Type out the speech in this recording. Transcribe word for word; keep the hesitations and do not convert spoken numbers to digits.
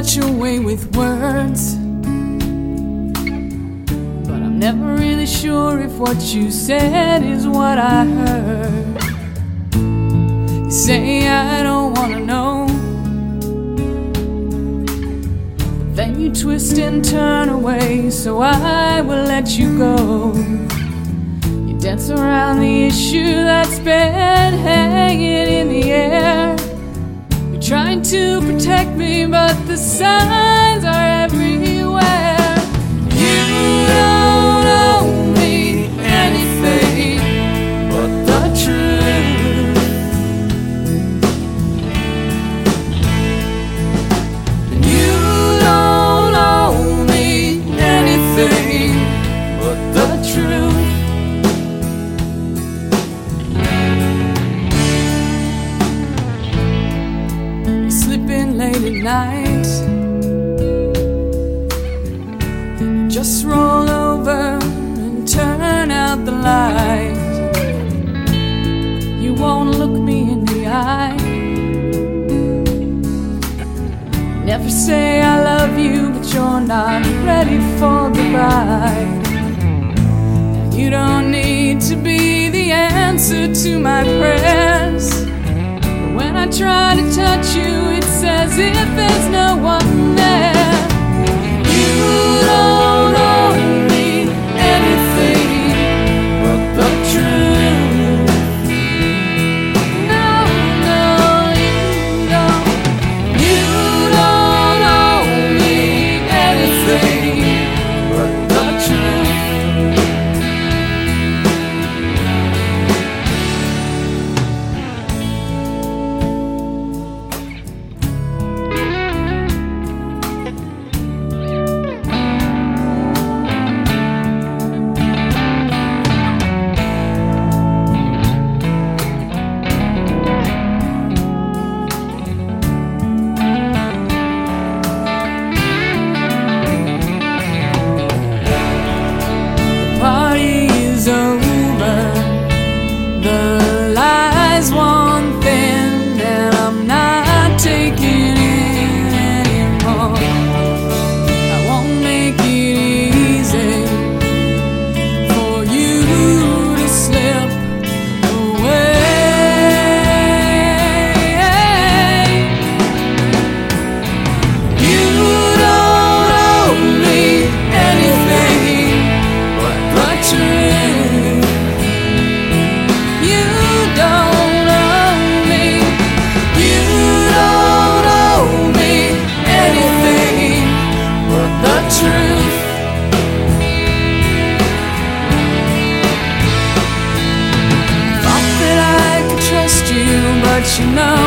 such a way with words, but I'm never really sure if what you said is what I heard. You say I don't wanna know, but then you twist and turn away, so I will let you go. You dance around the issue that's been hanging in the air. You're trying to protect me, but the signs are everywhere. You don't owe me anything but the truth. You don't owe me anything but the truth. Late at night, then you just roll over and turn out the light. You won't look me in the eye, never say I love you, but you're not ready for goodbye. Now you don't need to be the answer to my prayers. When I try to touch you, it's as if there's no one there. You don't owe me anything but the truth. No, no, you don't. You don't owe me anything but the truth. But you know